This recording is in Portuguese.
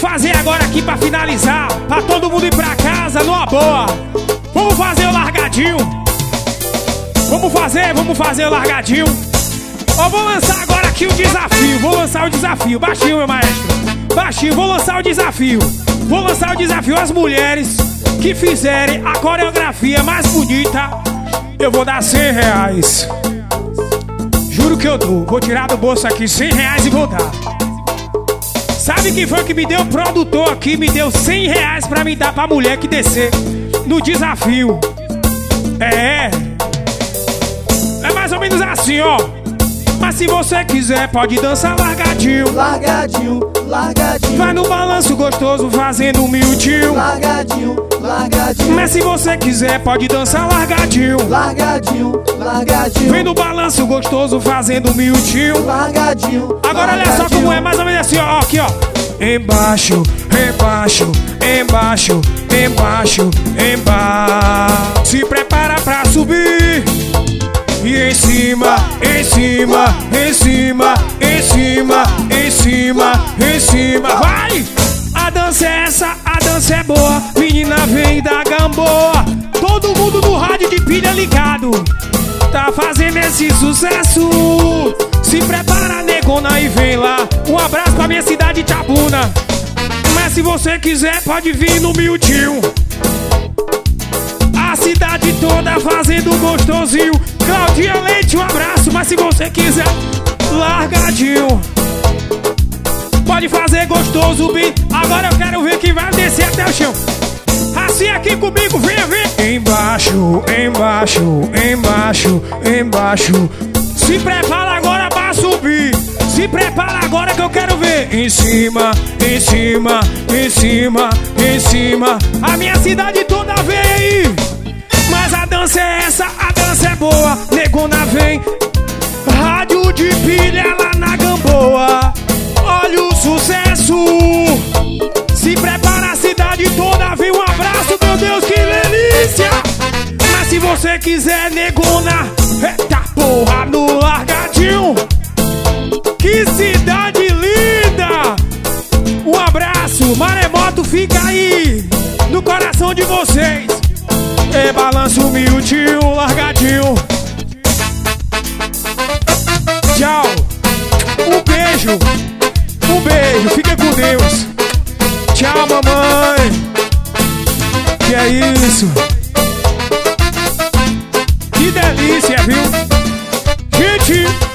fazer agora aqui pra finalizar, pra todo mundo ir pra casa numa boa. Vamos fazer o largadinho. Vamos fazer o largadinho. Ó, vou lançar agora aqui o desafio. Vou lançar o desafio. Baixinho, meu maestro. Baixinho, vou lançar o desafio. Vou lançar o desafio às mulheres que fizerem a coreografia mais bonita. Eu vou dar 100 reais. Juro que eu dou. Vou tirar do bolso aqui 100 reais e vou dar. Sabe quem foi que me deu? O produtor aqui me deu 100 reais pra me dar pra mulher que descer no desafio. É mais ou menos assim, ó. Mas se você quiser, pode dançar largadinho. Largadinho, largadinho. Vai no balanço gostoso fazendo miudinho. Largadinho, largadinho. Mas se você quiser, pode dançar largadinho. Largadinho, largadinho. Vem no balanço gostoso fazendo miudinho. Largadinho. Agora olha só como é mais ou menos assim, ó. Aqui, ó. Embaixo, embaixo, embaixo, embaixo, embaixo. Se prepara pra subir. E em cima, em cima, em cima, em cima, em cima, em cima. Vai! A dança é essa, a dança é boa. Menina vem da Gamboa. Todo mundo no rádio de pilha ligado. Tá fazendo esse sucesso. Se prepara, negona, e vem lá. Um abraço pra minha cidade, Itabuna. Mas se você quiser, pode vir no miudinho. A cidade toda fazendo gostosinho. Claudinha Leite, um abraço. Mas se você quiser, largadinho. Pode fazer gostoso, bem. Agora eu quero ver quem vai descer até o chão. Assim aqui comigo, venha ver. Embaixo, embaixo, embaixo, embaixo. Se prepara agora pra subir. Se prepara agora que eu quero ver. Em cima, em cima, em cima, em cima. A minha cidade toda vem aí. Mas a dança é essa, a dança é boa. Negona vem. Rádio de pilha lá na Gamboa. Olha o sucesso. Se prepara a cidade toda. Vem um abraço, meu Deus, que delícia. Mas se você quiser, negona, eita porra, no largadinho. Que cidade linda. Um abraço, Maremoto fica aí no coração de vocês. É balanço miudinho, largadinho. Tchau. Um beijo. Um beijo, fica com Deus. Tchau, mamãe. Que é isso? Que delícia, viu? Gente.